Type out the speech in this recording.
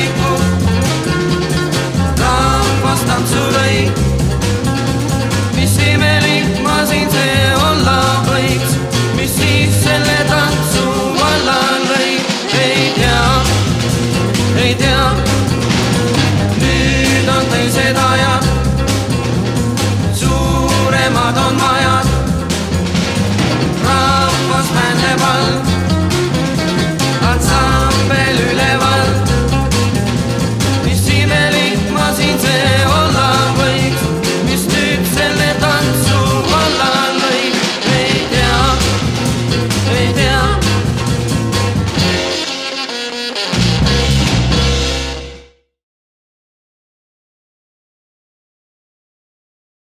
hommikul rahvas tantsu lõi. Mis imelik ma siin see olla võiks, mis siis selle tantsu valla lõi, ei tea. Nüüd on teised ajad, suuremad on vaja.